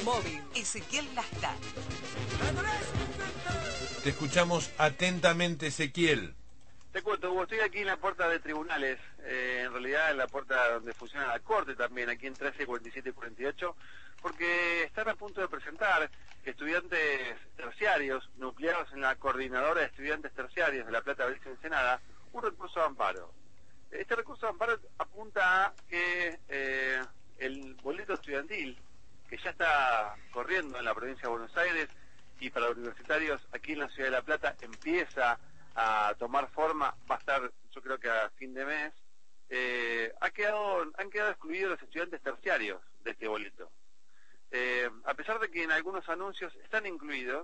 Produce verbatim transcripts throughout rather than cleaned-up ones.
Móvil Ezequiel Lastá. Te escuchamos atentamente, Ezequiel. Te cuento, Hugo, estoy aquí en la puerta de tribunales, eh, en realidad en la puerta donde funciona la corte también, aquí en trece, cuarenta y siete y cuarenta y ocho, porque están a punto de presentar estudiantes terciarios nucleados en la Coordinadora de Estudiantes Terciarios de La Plata, Belice, Ensenada, un recurso de amparo. Este recurso de amparo apunta a que eh, el boleto estudiantil, que ya está corriendo en la provincia de Buenos Aires y para los universitarios aquí en la ciudad de La Plata, empieza a tomar forma, va a estar yo creo que a fin de mes, eh, ha quedado, han quedado excluidos los estudiantes terciarios de este boleto. Eh, a pesar de que en algunos anuncios están incluidos,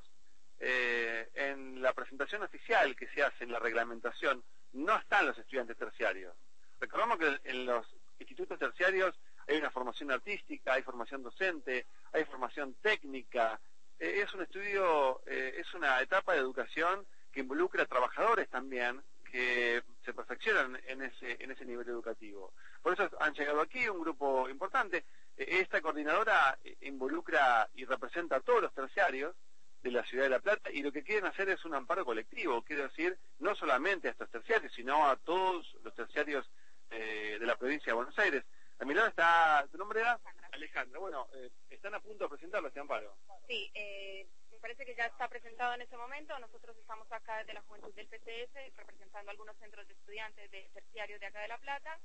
eh, en la presentación oficial que se hace en la reglamentación no están los estudiantes terciarios. Recordamos que en los institutos terciarios hay una formación artística, hay formación docente, hay formación técnica, eh, es un estudio, eh, es una etapa de educación que involucra a trabajadores también que se perfeccionan en ese, en ese nivel educativo. Por eso han llegado aquí un grupo importante. Esta coordinadora involucra y representa a todos los terciarios de la ciudad de La Plata y lo que quieren hacer es un amparo colectivo, quiero decir, no solamente a estos terciarios, sino a todos los terciarios eh, de la provincia de Buenos Aires. A mi lado está, ¿tu nombre era? Alejandra. Bueno, eh, están a punto de presentarlo este amparo. Sí, eh, me parece que ya está presentado en este momento. Nosotros estamos acá desde la Juventud del P C S, representando algunos centros de estudiantes de terciarios de acá de La Plata.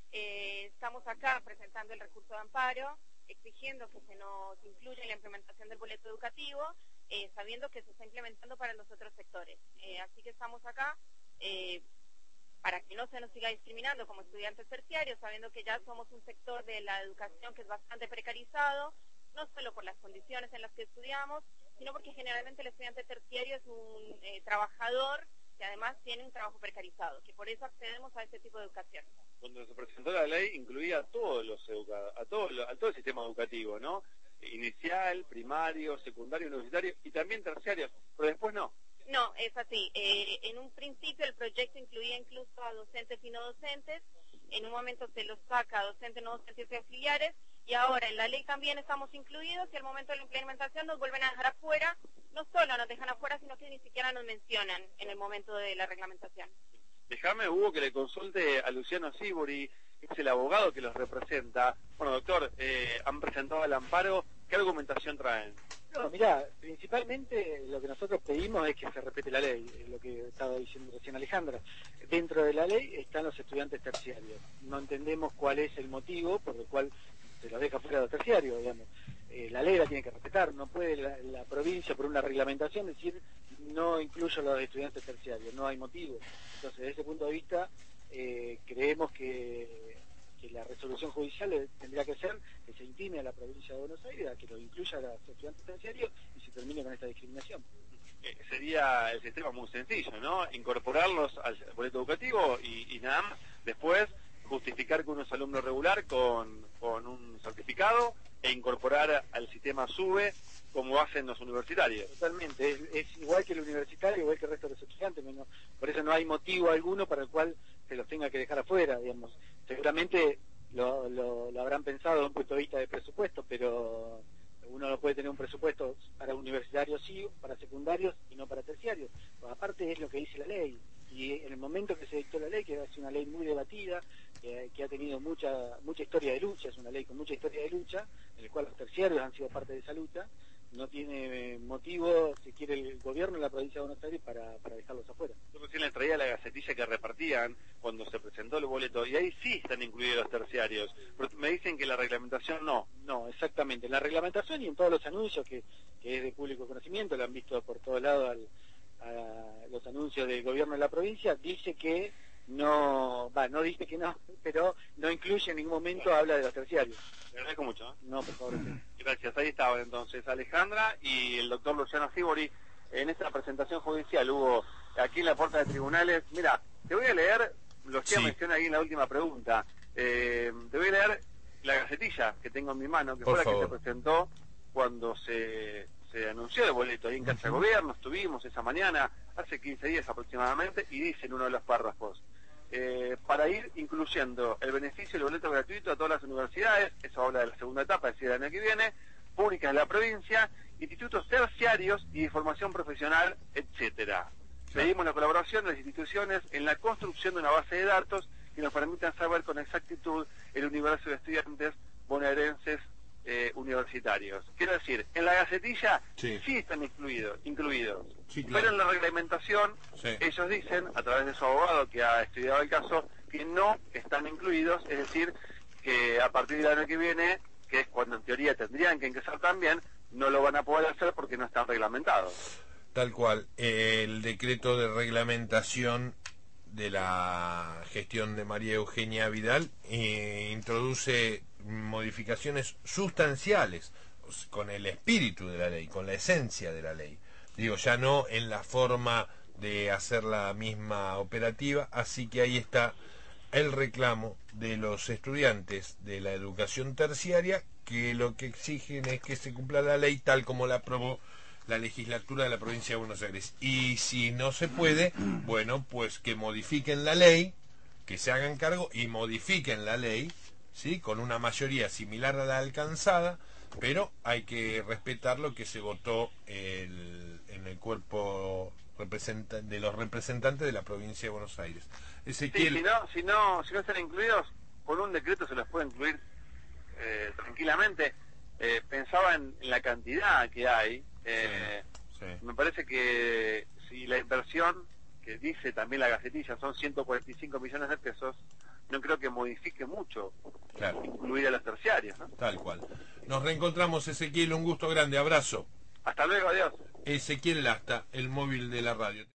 Eh, estamos acá presentando el recurso de amparo, exigiendo que se nos incluya en la implementación del boleto educativo, eh, sabiendo que se está implementando para los otros sectores. Eh, así que estamos acá eh, para que no se nos siga discriminando como estudiantes terciarios, sabiendo que ya somos un sector de la educación que es bastante precarizado, no solo por las condiciones en las que estudiamos, sino porque generalmente el estudiante terciario es un eh, trabajador que además tiene un trabajo precarizado, que por eso accedemos a este tipo de educación. Cuando se presentó la ley incluía a todos los educa a todo, a todo el sistema educativo, ¿no? Inicial, primario, secundario, universitario y también terciario, pero después no. No, es así. Eh, en un principio el proyecto incluía incluso a docentes y no docentes, en un momento se los saca a docentes, no docentes y auxiliares, y ahora en la ley también estamos incluidos y al momento de la implementación nos vuelven a dejar afuera, no solo nos dejan afuera, sino que ni siquiera nos mencionan en el momento de la reglamentación. Déjame, Hugo, que le consulte a Luciano Sibori, que es el abogado que los representa. Bueno, doctor, eh, han presentado el amparo, ¿qué argumentación traen? No, mirá, principalmente lo que nosotros pedimos es que se respete la ley, es lo que estaba diciendo recién Alejandra. Dentro de la ley están los estudiantes terciarios. No entendemos cuál es el motivo por el cual se los deja fuera de los terciarios, digamos. Eh, la ley la tiene que respetar, no puede la, la provincia por una reglamentación decir no incluyo a los estudiantes terciarios, no hay motivo. Entonces, desde ese punto de vista, eh, creemos que, que la resolución judicial tendría que ser que se intime a la provincia de Buenos Aires a que lo incluya a los estudiantes terciarios y se termine con esta discriminación. Eh, sería el sistema muy sencillo, ¿no? Incorporarlos al boleto educativo y, y nada más. Después, justificar que uno es alumno regular con, con un certificado e incorporar al sistema SUBE como hacen los universitarios. Totalmente, es, es igual que el universitario, igual que el resto de los estudiantes, no, por eso no hay motivo alguno para el cual se los tenga que dejar afuera, digamos. Seguramente lo, lo, lo habrán pensado desde un punto de vista de presupuesto, pero uno no puede tener un presupuesto para universitarios sí, para secundarios y no para terciarios. Pues aparte es lo que dice la ley, y en el momento que se dictó la ley, que es una ley muy debatida, que, que ha tenido mucha mucha historia de lucha, es una ley con mucha historia de lucha, en la cual los terciarios han sido parte de esa lucha, no tiene motivo, si quiere el gobierno de la provincia de Buenos Aires, para, para dejarlos afuera. Yo recién les traía la gacetilla que repartían cuando se presentó el boleto, y ahí sí están incluidos los terciarios, pero me dicen que la reglamentación no. No, exactamente, en la reglamentación y en todos los anuncios, que, que es de público conocimiento, lo han visto por todos lados al, a los anuncios del gobierno de la provincia, dice que no, va, no dice que no, pero no incluye en ningún momento, habla de los terciarios. Le agradezco mucho. ¿eh? No, por favor. Sí. Gracias, ahí estaban entonces Alejandra y el doctor Luciano Sibori en esta presentación judicial. Hubo aquí en la puerta de tribunales, mira, te voy a leer, lo que sí. menciona ahí en la última pregunta, eh, te voy a leer la gacetilla que tengo en mi mano, que por fue favor. la que se presentó cuando se, se anunció el boleto ahí en Casa de Gobierno, estuvimos esa mañana, hace quince días aproximadamente, y dice en uno de los párrafos, Eh, para ir incluyendo el beneficio del boleto gratuito a todas las universidades, eso habla de la segunda etapa, es decir, el año que viene, públicas de la provincia, institutos terciarios y de formación profesional, etcétera. Pedimos la colaboración de las instituciones en la construcción de una base de datos que nos permitan saber con exactitud el universo de estudiantes bonaerenses eh, universitarios. Quiero decir, en la gacetilla sí, sí están incluidos, incluidos. Sí, claro. Pero en la reglamentación sí, ellos dicen, a través de su abogado que ha estudiado el caso, que no están incluidos, es decir, que a partir del año que viene, que es cuando en teoría tendrían que ingresar también, no lo van a poder hacer porque no están reglamentados. Tal cual. El decreto de reglamentación de la gestión de María Eugenia Vidal eh, introduce modificaciones sustanciales con el espíritu de la ley, con la esencia de la ley. Digo, ya no en la forma de hacer la misma operativa, así que ahí está el reclamo de los estudiantes de la educación terciaria, que lo que exigen es que se cumpla la ley tal como la aprobó la legislatura de la provincia de Buenos Aires. Y si no se puede, bueno, pues que modifiquen la ley, que se hagan cargo y modifiquen la ley, ¿sí?, con una mayoría similar a la alcanzada, pero hay que respetar lo que se votó el, en el cuerpo de los representantes de la provincia de Buenos Aires. Ezequiel... Sí, si no, si no, si no están incluidos, con un decreto se los puede incluir eh, tranquilamente. Eh, pensaba en, en la cantidad que hay. Eh, sí, sí. Me parece que si la inversión que dice también la gacetilla son ciento cuarenta y cinco millones de pesos, no creo que modifique mucho, claro, incluir a los terciarios, ¿no? Tal cual. Nos reencontramos, Ezequiel, un gusto grande, abrazo. Hasta luego, adiós. Ezequiel Lasta, el móvil de la radio.